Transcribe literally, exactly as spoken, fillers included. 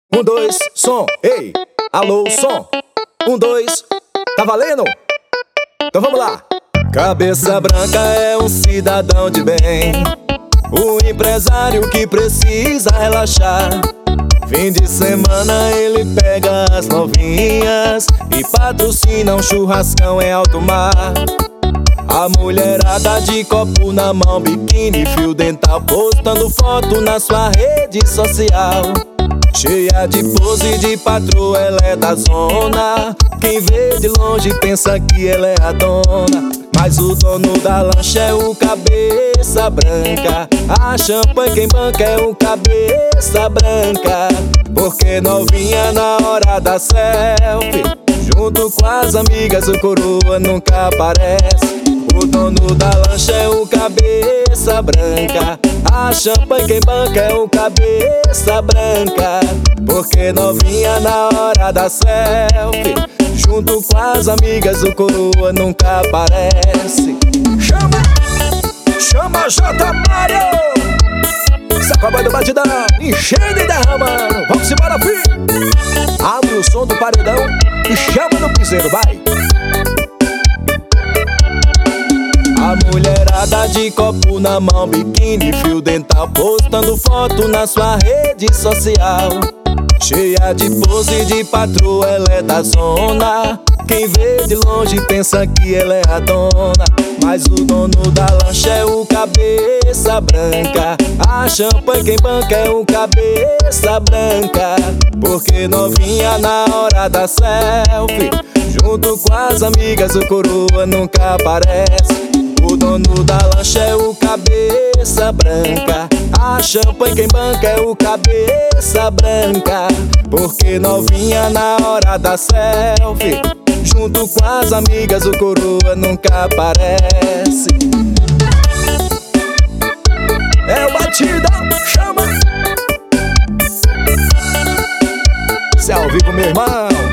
Um, dois, som, ei, alô, som. Um, dois, tá valendo? Então vamos lá. Cabeça branca é um cidadão de bem, um empresário que precisa relaxar. Fim de semana ele pega as novinhas e patrocina um churrascão em alto mar. A mulherada de copo na mão, biquíni, fio dental, postando foto na sua rede social. Cheia de pose de patroa, ela é da zona. Quem vê de longe pensa que ela é a dona, mas o dono da lancha é o cabeça branca. A champanhe quem banca é o cabeça branca. Porque novinha na hora da selfie, junto com as amigas o coroa nunca aparece. O dono da lancha é o cabeça branca. A champanhe quem banca é o cabeça branca. Porque novinha na hora da selfie, junto com as amigas o coroa nunca aparece. Chama! Chama J Mário! Sacode do batidão, enchendo e derramando. Vamos embora, filho! Abre o som do paredão e chama no piseiro, vai! A mulherada de copo na mão, biquíni, fio dental, postando foto na sua rede social. Cheia de pose de patroa, ela é da zona. Quem vê de longe pensa que ela é a dona, mas o dono da lancha é o cabeça branca. A champanhe quem banca é o cabeça branca. Porque novinha na hora da selfie, junto com as amigas o coroa nunca aparece. O dono da lancha é o cabeça branca. A champanhe quem banca é o cabeça branca. Porque novinha na hora da selfie, junto com as amigas o coroa nunca aparece. É o batidão, chama! Cê é ao vivo, meu irmão.